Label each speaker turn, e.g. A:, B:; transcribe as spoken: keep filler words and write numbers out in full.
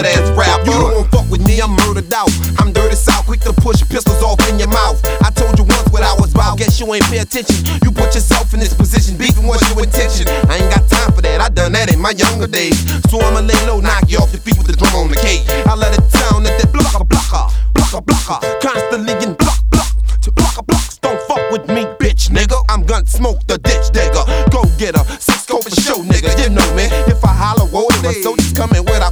A: solid ass rapper. You don't fuck with me, I'm murdered out. I'm dirty south, quick to push pistols off in your mouth. I told you once what I was about, guess you ain't pay attention. You put yourself in this position, beefing what's your intention. I ain't got time for that, I done that in my younger days. So I'ma lay low, knock you off your feet with the drum on the cage. I let it down at that blocker, blocker, blocker, blocker, constantly in block, block, to blocker, blocks. Don't fuck with me, bitch, nigga. I'm gonna smoke the ditch digger. Go get her, six go for show, nigga. You know me. If I holler, whoa, the soldiers coming with